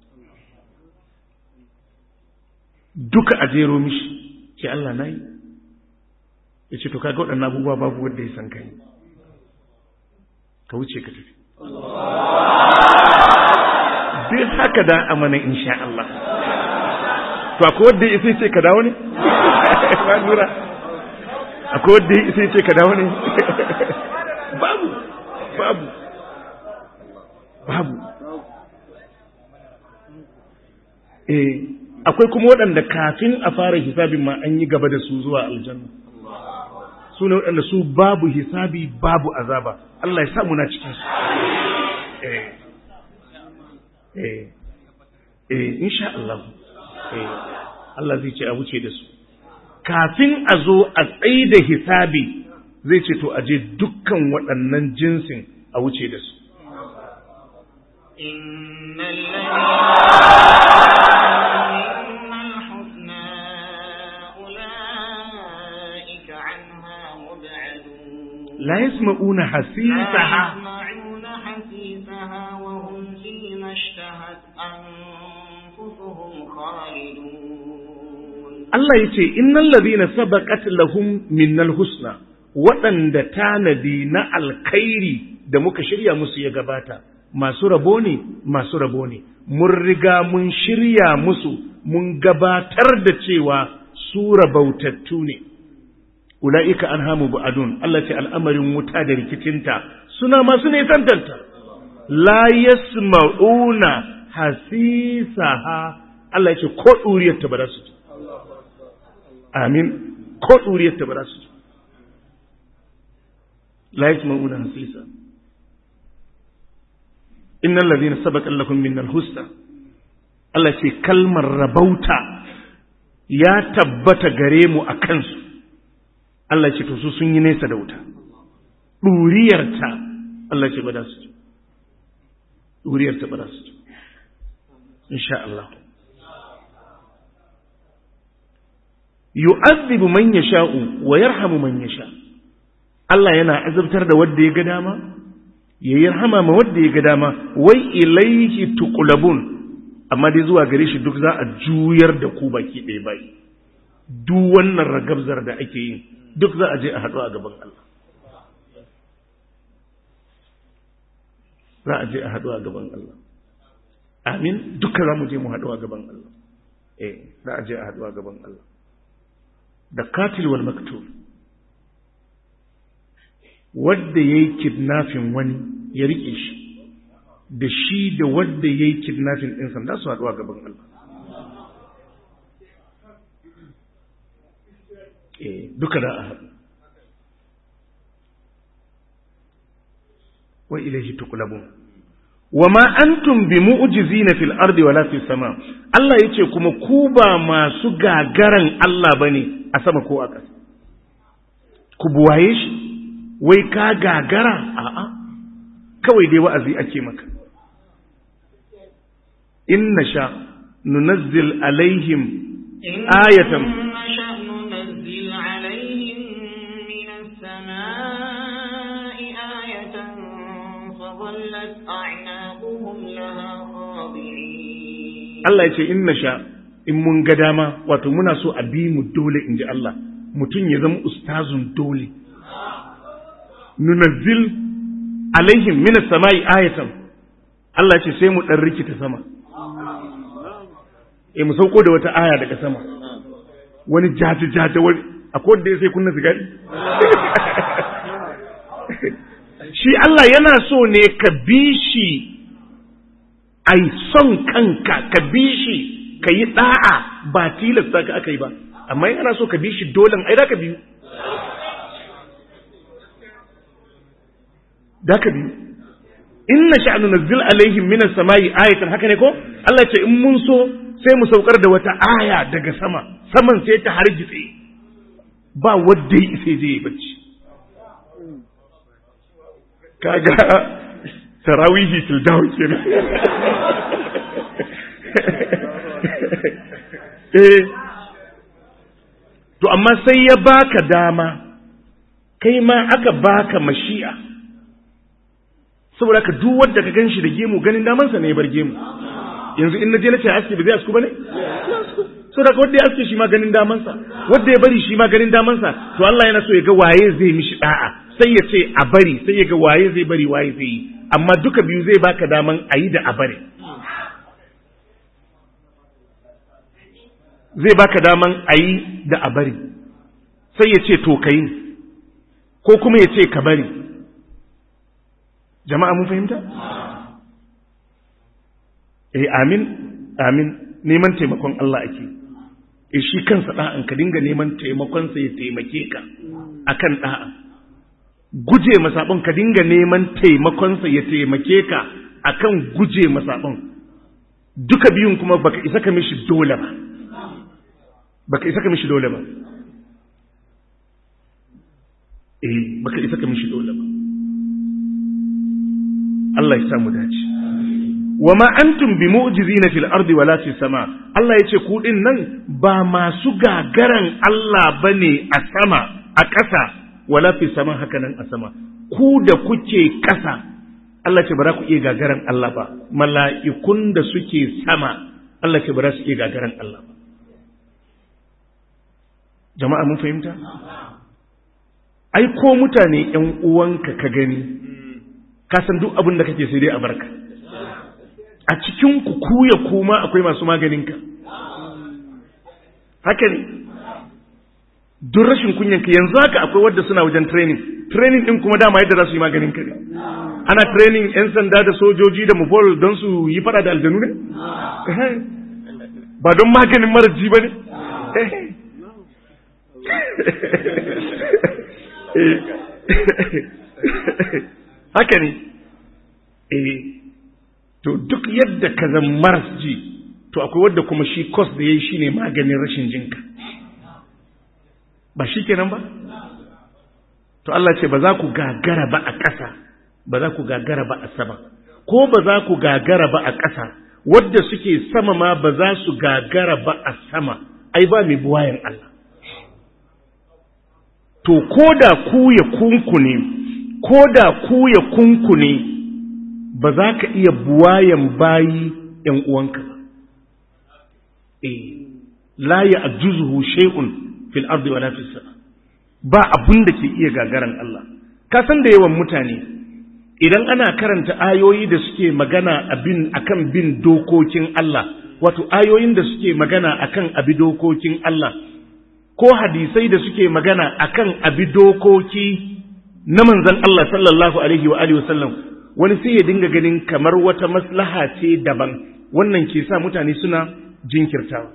Duka a jero mishi, ce Allah na yi. Ya ce to kaga waɗannan abubuwa babu wanda ya san kai, ka wuce ka tafi. Duk haka da amana insha Allah. To akwai wanda ya sai ce ka dawo ne? Ba lura. Akwai wanda ya sai ce ka dawo ne? Babu, babu, babu. Eh, akwai kuma waɗanda kafin a fara hisabin ma an yi gaba da su zuwa aljanna. Su ne waɗanda su babu hisabi babu azaba. Allah ya samu na cikin su. Eh, eh, eh, insha Allah. Eh, Allah zai ce a wuce da su kafin a zo a tsaye da hisabi zai ce to aje dukkan waɗannan jinsin a wuce da su la yasma'una hasisaha Allah ya ce innal ladhina sabaqat lahum minnal husna waɗanda tanadi na alkhairi da muka shirya musu ya gabata masu rabo ne masu rabo ne mun riga mun shirya musu mun gabatar da cewa su rabautattu ne ulaika anhamu ba'dun Allah ce al'amarin wuta da rikicinta suna masu ne tantanta la yasma'una hasisaha Allah ya ce ko duriyar ta ba za su ji amin ko duriyar ta ba za su ji la yasma'una hasisa innal ladhina sabaqa lakum minnal husna Allah ce kalmar rabauta ya tabbata gare mu a kansu Allah ce to su sun yi nesa da wuta duriyarta Allah ce ba za su ji duriyarta ba za su ji insha Allah yu'adhibu man yasha'u wa yarhamu man yasha Allah yana azabtar da wanda ya ga dama ya yarhama ma wanda ya ga dama wai ilaihi tuqlabun amma dai zuwa gare shi duk za a juyar da ku baki ɗaya bai duk wannan ragabzar da ake yi duk za a je a haɗu a gaban Allah za a je a haɗu a gaban Allah amin duka za mu je mu haɗu a gaban Allah eh za a je a haɗu a gaban Allah da katil wal maktul wanda yayi kidnapping wani ya rike shi da shi da wanda yayi kidnapping din san da su haɗu a gaban Allah eh duka da a haɗu wa ilayhi tuqlabun wama antum bimu'jizina fil ardi wala fis sama Allah yace kuma ku ba masu gagaran Allah bane a sama ko a ƙasa ku buwaye shi wai ka gagara a'a kawai dai wa'azi ake maka inna sha nunazzil alaihim ayatan Allah ya ce inna sha in mun ga dama wato muna so a bi mu dole inji Allah mutum ya zama ustazun dole nunazzil alaihim minas samai ayatan Allah ya ce sai mu dan rikita sama eh mu sauko da wata aya daga sama wani jaji jaji wani akwai wanda sai kunna sigari shi Allah yana so ne ka bi shi ai son kanka ka bi shi ka yi da'a ba tilasta ka aka yi ba amma yana so ka bi shi dolen ai da ka biyu da ka biyu inna sha'nu nazzil alaihim minas samai ayatan haka ne ko Allah ce in mun so sai mu saukar da wata aya daga sama saman sai ta hargitse ba wanda ya sai je bacci kaga tarawihi til dawo kenan eh to amma sai ya baka dama kai ma aka baka mashi'a saboda ka duk wanda ka ganshi da gemu ganin damansa ne ya bar gemu yanzu in naje nace aski ba zai asku bane saboda ka wanda ya aske shi ma ganin damansa wanda ya bari shi ma ganin damansa to Allah yana so ya ga waye zai mishi da'a sai ya ce a bari sai ya ga waye zai bari waye zai yi amma duka biyu zai baka daman a yi da a bari zai baka daman a yi da a bari sai ya ce to ka yi ko kuma ya ce ka bari jama'a mun fahimta? eh amin amin neman taimakon Allah ake eh shi kansa da'an ka dinga neman taimakon sa ya taimake ka akan da'a guje masabon ka dinga neman taimakon sa ya taimake ka akan guje masabon duka biyun kuma baka isa ka mishi dole ba baka isa ka mishi dole ba eh baka isa ka mishi dole ba Allah ya samu dace wa ma antum bimu'jizina fil ardi wala fis sama Allah yace ku din nan ba masu gagaran Allah bane a sama a ƙasa wala fis sama haka nan a sama ku da kuke ƙasa Allah ce ba za ku iya gagaran Allah ba mala'ikun da suke sama Allah ce ba za su iya gagaran Allah ba jama'a mun fahimta ai ko mutane ƴan uwanka ka gani ka san duk abin da kake sai dai a barka a cikin ku kuya kuma akwai masu maganinka haka ne duk rashin kunyanka yanzu haka akwai wadda suna wajen training training din kuma dama yadda za su yi maganinka ne ana training yan sanda da sojoji da mubol don su yi fada da aljanu ne ba don maganin maraji ba ne haka ne eh to duk yadda ka zan maras ji to akwai wadda kuma shi kos da yayi shine maganin rashin jinka ba shi kenan ba to Allah ce ba za ku gagara ba a ƙasa ba za ku gagara ba a sama ko ba za ku gagara ba a ƙasa wadda suke sama ma ba za su gagara ba a sama ai ba mai buwayen Allah to koda ku ya kunkune koda ku ya kunkune ba za ka iya buwayen bayi ‘yan uwanka ba. E, la ya ajuzuhu shay'un fil ardi wala fis sama. Ba abin da ke iya gagaran Allah. Ka san da yawan mutane idan ana karanta ayoyi da suke magana abin akan bin dokokin Allah, wato ayoyin da suke magana akan abi dokokin Allah, ko hadisai da suke magana akan abi dokoki na manzon Allah sallallahu alaihi wa alihi wa sallam. Wani sai ya dinga ganin kamar wata maslaha ce daban wannan ke sa mutane suna jinkirtawa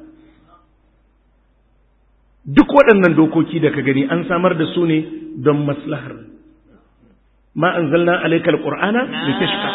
duk waɗannan dokoki da ka gani an samar da su ne don maslahar ma anzalna alayka alqur'ana litashqa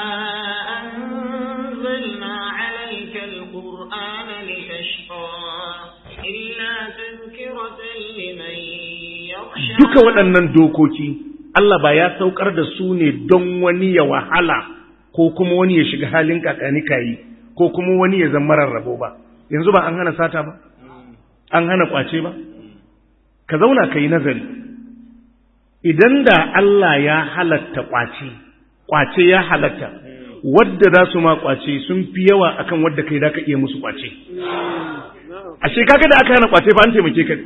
anzalna alayka alqur'ana litashqa illa tadhkiratan liman yakhsha duka waɗannan dokoki Allah ba ya saukar da su ne don wani ya wahala ko kuma wani ya shiga halin kakani kayi ko kuma wani ya zama rarrabo ba yanzu ba an hana sata ba an hana kwace ba ka zauna ka yi nazari idan da Allah ya halatta kwace kwace ya halatta wadda za su ma kwace sun fi yawa akan wadda kai da ka iya musu kwace ashe kaga da aka hana kwace fa an taimake ka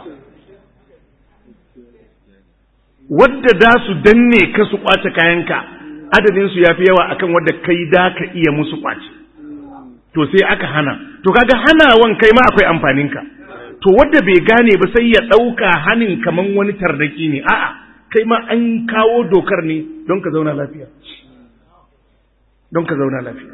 wadda da su danne ka su kwace kayanka adadin su yafi yawa akan wadda kai da ka iya musu kwace to sai aka hana to kaga hanawan kai ma akwai amfanin ka to wadda bai gane ba sai ya dauka hanin kaman wani tardaki ne a'a kai ma an kawo dokar ne don ka zauna lafiya don ka zauna lafiya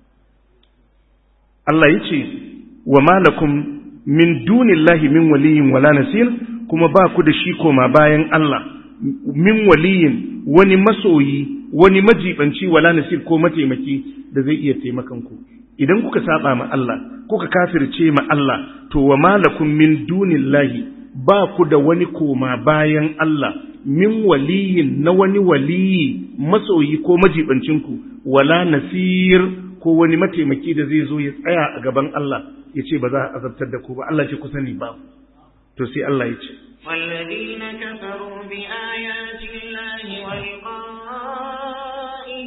Allah yace wa malakum min dunillahi min waliyin wala nasir kuma ba ku da shi koma bayan Allah min waliyin wani masoyi wani majibanci wala nasir ko mataimaki da zai iya taimakan ku idan kuka saba ma Allah kuka kafirce ma Allah to wa malakum min dunillahi ba ku da wani koma bayan Allah min waliyin na wani waliyi masoyi ko majibancin ku wala nasir ko wani mataimaki da zai zo ya tsaya a gaban Allah ya ce ba za a azabtar da ku ba Allah ce ku sani ba to sai Allah ya ce والذين كفروا بآيات الله ولقائه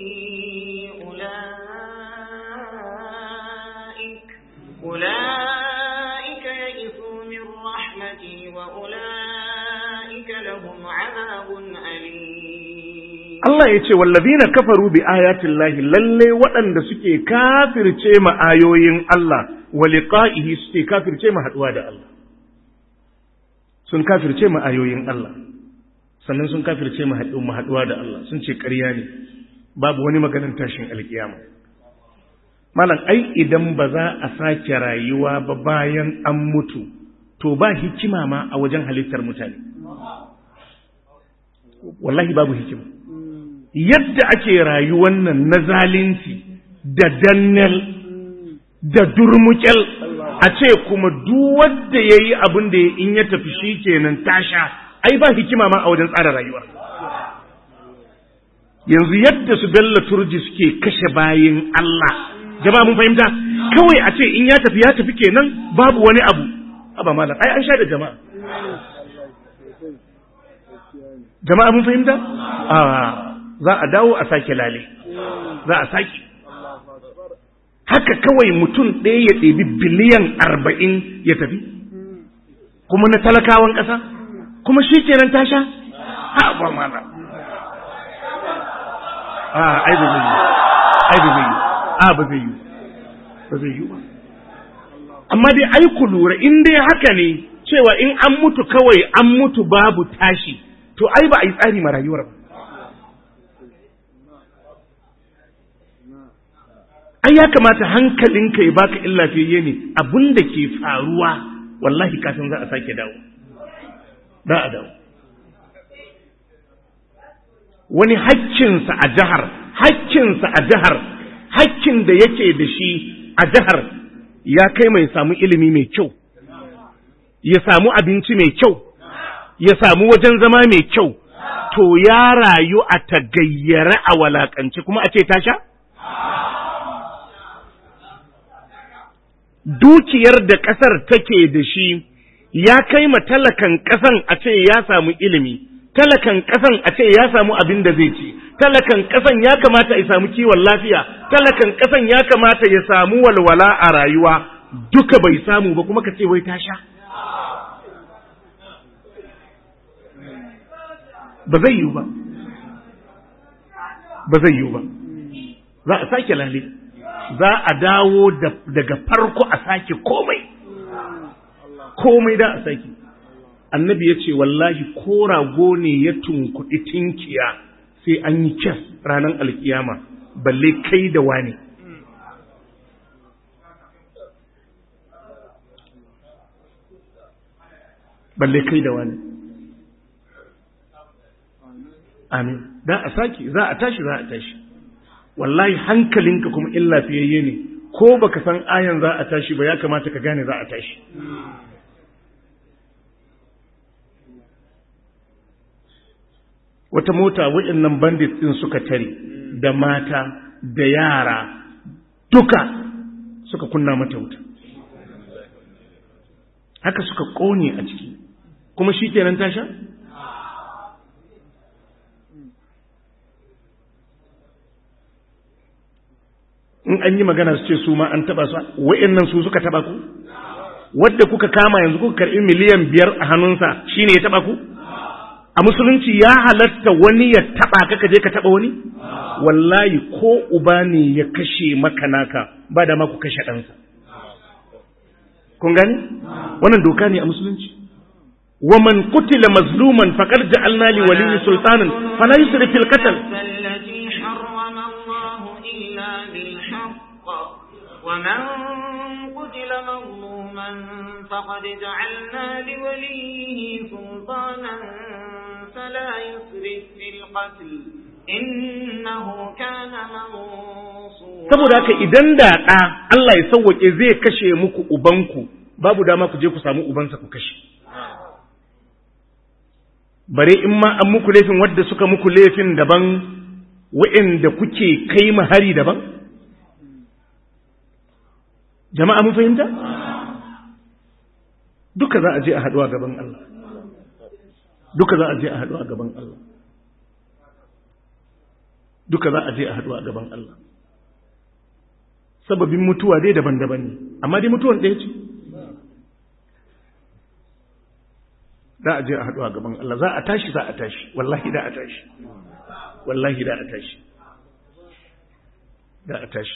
أولئك أولئك يئسوا من رحمتي وأولئك لهم عذاب أليم Allah ya ce wallazina kafaru bi ayatin lahi lalle waɗanda suke kafirce ma ayoyin Allah wa liqa'ihi suke kafirce ma haduwa da Allah sun kafirce ma ayoyin Allah sannan sun kafirce ma haduwa da Allah sun ce ƙarya ne babu wani maganar tashin alkiyama malam ai idan ba za a sake rayuwa ba bayan an mutu to ba hikima ma a wajen halittar mutane wallahi babu hikima yadda ake rayuwar nan na zalunci da dannal da durmukel a ce kuma duk wanda yayi abin da in ya tafi shikenan tasha, ai ba hikima ma a wajen tsara rayuwa. Yanzu yadda su Bello Turji suke kashe bayin Allah, jama'a mun fahimta, kawai a ce in ya tafi ya tafi kenan babu wani abu. Aba malam, ai an sha da jama'a. Jama'a mun fahimta? Ah, za a dawo a sake lale. Za a sake. Haka kawai mutum ɗaya ya ɗebi biliyan arba'in ya tafi? Kuma na talakawan ƙasa? Kuma shi kenan tasha? Ha, ba malam. Ah, ai ba zai yi. Ai ba zai yi. Ah, ba zai yi. Ba zai yi ba. Amma dai ai ku lura in dai haka ne cewa in an mutu kawai an mutu babu tashi, to ai ba a yi tsari ma rayuwar ba. Ai ya kamata hankalinka ya baka illa fiye ne abin da ke faruwa, wallahi kafin za a sake dawo. Za a dawo. Wani haƙƙinsa a jihar, haƙƙinsa a jihar, haƙƙin da yake da shi a jihar ya kai mai samu ilimi mai kyau, ya samu abinci mai kyau, ya samu wajen zama mai kyau, to ya rayu a tagayyare a walakance kuma a ce tasha? Dukiyar da ƙasar take da shi ya kai ma talakan ƙasan a ce ya samu ilimi, talakan ƙasan a ce ya samu abin da zai ci, talakan ƙasan ya kamata ya samu kiwon lafiya, talakan ƙasan ya kamata ya samu walwala a rayuwa, duka bai samu ba kuma ka ce wai tasha? Ba zai yiwu ba, ba zai yiwu ba, za a sake lalle, za a dawo daga farko a sake komai, komai da a sake. Annabi ya ce wallahi ko rago ne ya tunkuɗi tinkiya sai an yi kyas ranar alkiyama, balle kai da wani. Balle kai da wani. Amin. Da a sake, za a tashi, za a tashi. Wallahi hankalinka kuma illa fiyayye ne, ko baka san ayan za a tashi ba ya kamata ka gane za a tashi. Wata mota waɗannan bandit ɗin suka tare da mata da yara duka suka kunna mata wuta. Haka suka ƙone a ciki, kuma shi kenan tasha? In an yi magana su ce su ma an taba su, wa'annan su suka taba ku? Wadda kuka kama yanzu kuka karɓi miliyan biyar a hannunsa shi ne ya taba ku? A musulunci ya halatta wani ya taba ka kaje ka taba wani? Wallahi ko uba ne ya kashe maka naka ba da ma ku kashe ɗansa. Kun gani? Wannan doka ne a musulunci. Wa man qutila mazluman faqad ja'alna li waliyyi sultanan fala yusrif fil qatl. ومن قتل مظلوما فقد جعلنا لوليه سلطانا فلا يسرف في القتل إنه كان منصورا. saboda haka idan da ɗa Allah ya sauwake zai kashe muku ubanku, babu dama ku je ku samu ubansa ku kashe. Bare in ma an muku laifin wadda suka muku laifin daban, wa'inda kuke kai mahari daban. Jama'a mun fahimta? Duka za a je a haɗuwa gaban Allah. Duka za a je a haɗuwa gaban Allah. Duka za a je a haɗuwa gaban Allah. Sababin mutuwa dai daban-daban ne, amma dai mutuwan ɗaya ce. Za a je a haɗuwa gaban Allah, za a tashi, za a tashi, wallahi da a tashi. Wallahi da a tashi. Da a tashi.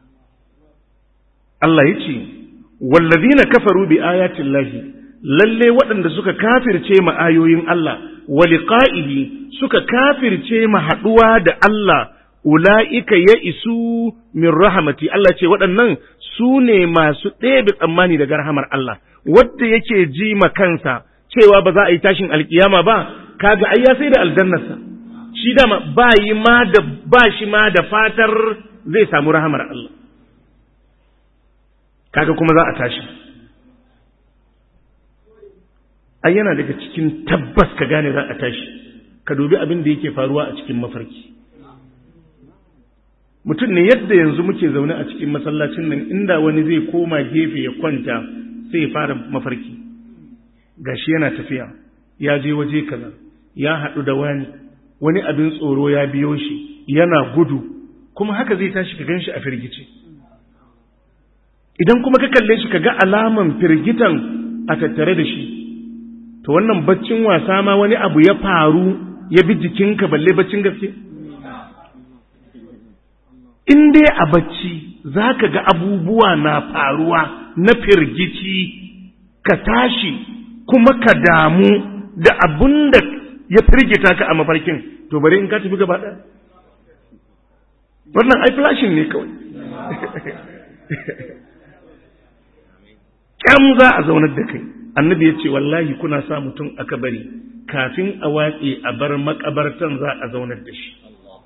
Allah ya ce, wallazina kafaru bi ayatin lahi, lalle waɗanda suka kafirce ma ayoyin Allah, wa liqa'ihi suka kafirce ma haɗuwa da Allah, ula'ika ya isu min rahamati. Allah ce waɗannan su ne masu ɗebe tsammani daga rahamar Allah, wadda yake ji ma kansa cewa ba za a yi tashin alkiyama ba, kaga ai ya sai da aljannarsa. Shi dama ba yi ma da ba shi ma da fatar zai samu rahamar Allah. Kaga kuma za a tashi, ai yana daga cikin tabbas ka gane za a tashi ka dubi abin da yake faruwa a cikin mafarki. Mutum ne yadda yanzu muke zaune a cikin masallacin nan, inda wani zai koma gefe ya kwanta sai ya fara mafarki. Gashi yana tafiya, ya je waje kaza, ya haɗu da wani, wani abin tsoro ya biyo shi, yana gudu, kuma haka zai tashi ka gan shi a firgice. Idan kuma ka kalle shi ka ga alaman firgitan a tattare da shi, to wannan baccin wasa ma wani abu ya faru ya bi jikinka balle baccin gaske? In dai a bacci za ka ga abubuwa na faruwa na firgici, ka tashi kuma ka damu da abun da ya firgita ka a mafarkin, to bari in ka tafi gaba ɗaya. Wannan ai flashing ne kawai. Ƙyam za a zaunar da kai. Annabi ya ce wallahi kuna sa mutum a kabari, kafin a watse a bar makabartan za a zaunar da shi.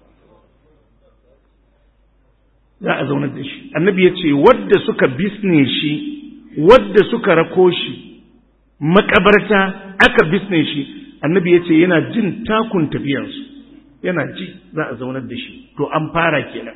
Za a zaunar da shi. Annabi ya ce wadda suka bisne shi, wadda suka rako shi makabarta aka bisne shi, annabi ya ce yana jin takun tafiyansu, yana ji za a zaunar da shi. To an fara kenan.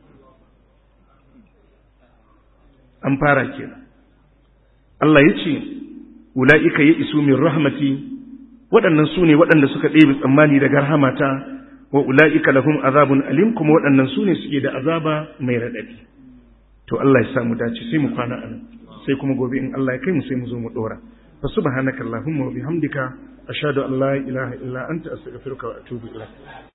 An fara kenan. Allah ya ce ula'ika ya isu min rahmati, waɗannan su ne waɗanda suka ɗebe tsammani daga rahamata, wa ula'ika lahum azabun alim, kuma waɗannan su ne suke da azaba mai raɗaɗi. To Allah ya sa mu dace, sai mu kwana a nan, sai kuma gobe in Allah ya kai mu sai mu zo mu ɗora. Fa subhanaka Allahumma wa bihamdika ashhadu an la ilaha illa anta astaghfiruka wa atubu ilaik.